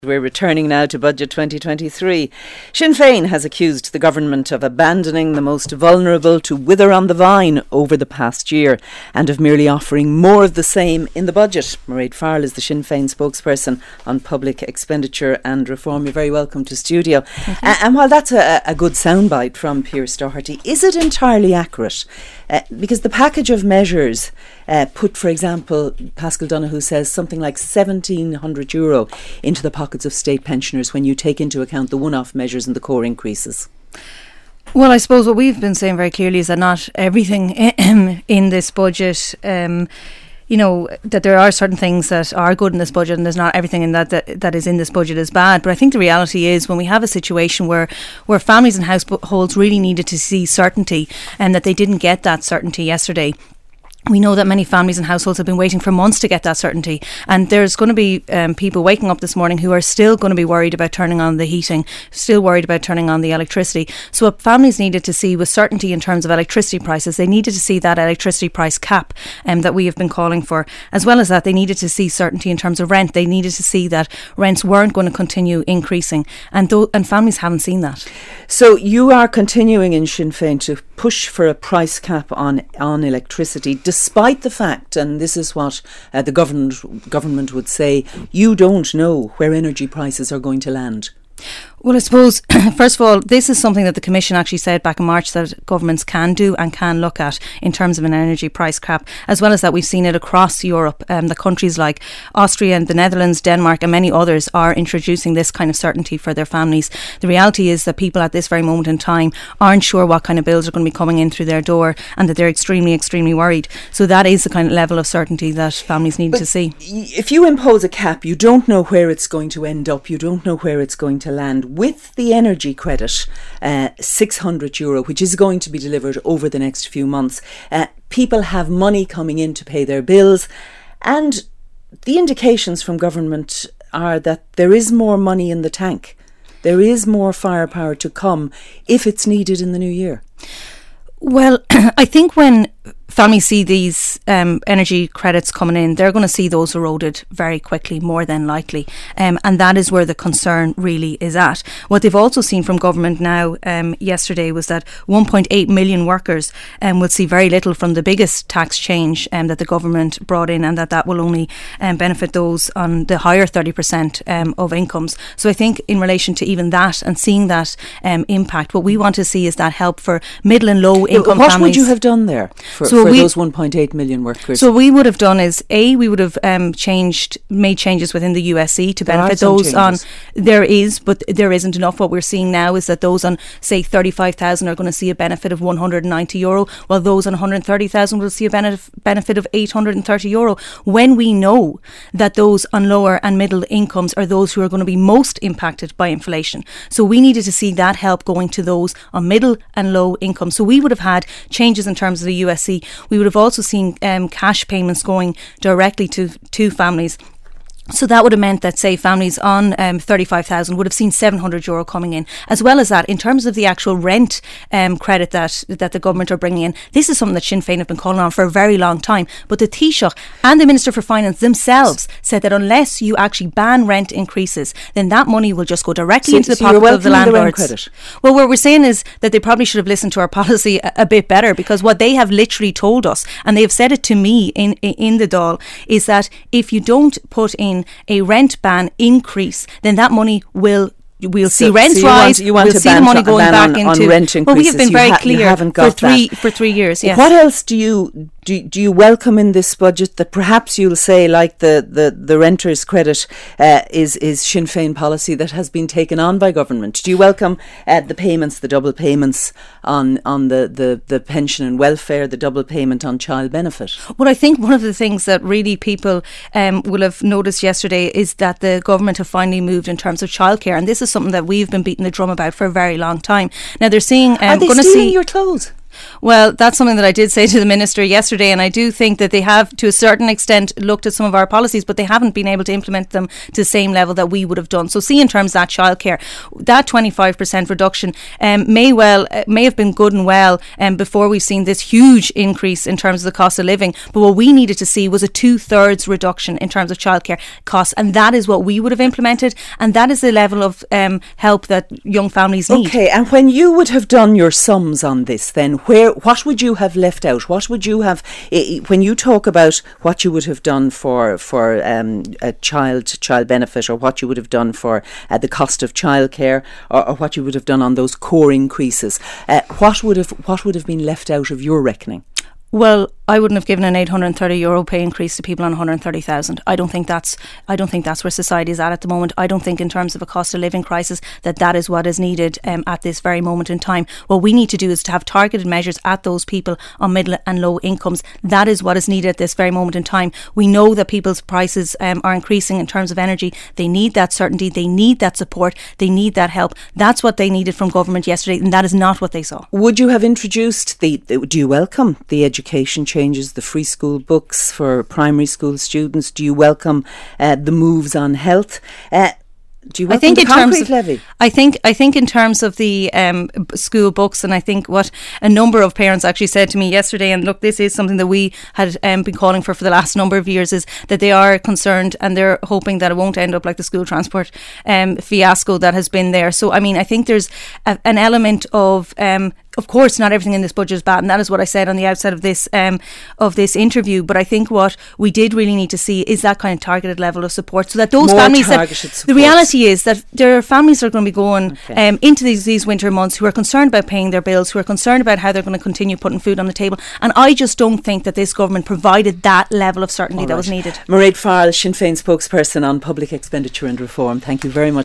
We're returning now to Budget 2023. Sinn Féin has accused the government of abandoning the most vulnerable to wither on the vine over the past year and of merely offering more of the same in the budget. Mairead Farrell is the Sinn Féin spokesperson on public expenditure and reform. You're very welcome to studio. And while that's a good soundbite from Pearse Doherty, is it entirely accurate? Because the package of measures put, for example, Paschal Donohoe says something like €1,700 into the pockets of state pensioners when you take into account the one-off measures and the core increases. Well, I suppose what we've been saying very clearly is that not everything in this budget, that there are certain things that are good in this budget, and there's not everything in that is in this budget is bad. But I think the reality is when we have a situation where families and households really needed to see certainty and that they didn't get that certainty yesterday, we know that many families and households have been waiting for months to get that certainty, and there's going to be people waking up this morning who are still going to be worried about turning on the heating, still worried about turning on the electricity. So what families needed to see was certainty in terms of electricity prices. They needed to see that electricity price cap that we have been calling for. As well as that, they needed to see certainty in terms of rent. They needed to see that rents weren't going to continue increasing, and families haven't seen that. So you are continuing in Sinn Féin to push for a price cap on electricity, despite the fact, and this is what the government would say, you don't know where energy prices are going to land. Well, I suppose, first of all, this is something that the Commission actually said back in March that governments can do and can look at in terms of an energy price cap. As well as that, we've seen it across Europe. The countries like Austria and the Netherlands, Denmark and many others are introducing this kind of certainty for their families. The reality is that people at this very moment in time aren't sure what kind of bills are going to be coming in through their door, and that they're extremely, extremely worried. So that is the kind of level of certainty that families need to see. If you impose a cap, you don't know where it's going to end up. You don't know where it's going to land. With the energy credit, €600, which is going to be delivered over the next few months, people have money coming in to pay their bills, and the indications from government are that there is more money in the tank. There is more firepower to come if it's needed in the new year. Well, I think when families see these energy credits coming in, they're going to see those eroded very quickly, more than likely. And that is where the concern really is at. What they've also seen from government now yesterday was that 1.8 million workers will see very little from the biggest tax change that the government brought in, and that will only benefit those on the higher 30% of incomes. So I think in relation to even that and seeing that impact, what we want to see is that help for middle and low income families. What would you have done there for those 1.8 million workers? So we would have done is, we would have made changes within the USC to benefit those on. There is, but there isn't enough. What we're seeing now is that those on, say, 35,000 are going to see a benefit of €190, while those on 130,000 will see a benefit of €830. When we know that those on lower and middle incomes are those who are going to be most impacted by inflation. So we needed to see that help going to those on middle and low income. So we would have had changes in terms of the USC. We would have also seen cash payments going directly to families. So that would have meant that, say, families on 35,000 would have seen €700 coming in. As well as that, in terms of the actual rent credit that the government are bringing in, this is something that Sinn Féin have been calling on for a very long time. But the Taoiseach and the Minister for Finance themselves said that unless you actually ban rent increases, then that money will just go directly into the pocket of the landlords. Well, what we're saying is that they probably should have listened to our policy a bit better, because what they have literally told us, and they have said it to me in the Dáil, is that if you don't put in a rent ban increase, then that money we'll see rents rise. We'll see the money going back into rent increases. Well, we have been very clear for 3 years. Yes. What else do you welcome in this budget that perhaps you'll say, like the renters' credit, is Sinn Féin policy that has been taken on by government? Do you welcome the payments, the double payments on the pension and welfare, the double payment on child benefit? Well, I think one of the things that really people will have noticed yesterday is that the government have finally moved in terms of childcare, and this is something that we've been beating the drum about for a very long time. Now they're seeing, are they stealing your clothes? Well, that's something that I did say to the Minister yesterday, and I do think that they have, to a certain extent, looked at some of our policies, but they haven't been able to implement them to the same level that we would have done. So see, in terms of that childcare, that 25% reduction may have been good and well before we've seen this huge increase in terms of the cost of living. But what we needed to see was a 2/3 reduction in terms of childcare costs, and that is what we would have implemented, and that is the level of help that young families need. Okay, and when you would have done your sums on this, then what would you have left out? What would you have, when you talk about what you would have done for a child benefit, or what you would have done for the cost of childcare, or what you would have done on those core increases, what would have been left out of your reckoning? Well, I wouldn't have given an €830 pay increase to people on 130,000. I don't think that's where society is at the moment. I don't think, in terms of a cost of living crisis, that is what is needed at this very moment in time. What we need to do is to have targeted measures at those people on middle and low incomes. That is what is needed at this very moment in time. We know that people's prices are increasing in terms of energy. They need that certainty. They need that support. They need that help. That's what they needed from government yesterday, and that is not what they saw. Would you have introduced do you welcome the education changes, the free school books for primary school students? Do you welcome the moves on health? Do you welcome the concrete levy? I think in terms of the school books, and I think what a number of parents actually said to me yesterday, and look, this is something that we had been calling for the last number of years, is that they are concerned and they're hoping that it won't end up like the school transport fiasco that has been there. So, I mean, I think there's an element of course, not everything in this budget is bad, and that is what I said on the outset of this interview. But I think what we did really need to see is that kind of targeted level of support, so that those more families, the reality is that there are families that are going to be going into these winter months who are concerned about paying their bills, who are concerned about how they're going to continue putting food on the table. And I just don't think that this government provided that level of certainty that was needed. Mairead Farrell, Sinn Féin spokesperson on public expenditure and reform, thank you very much.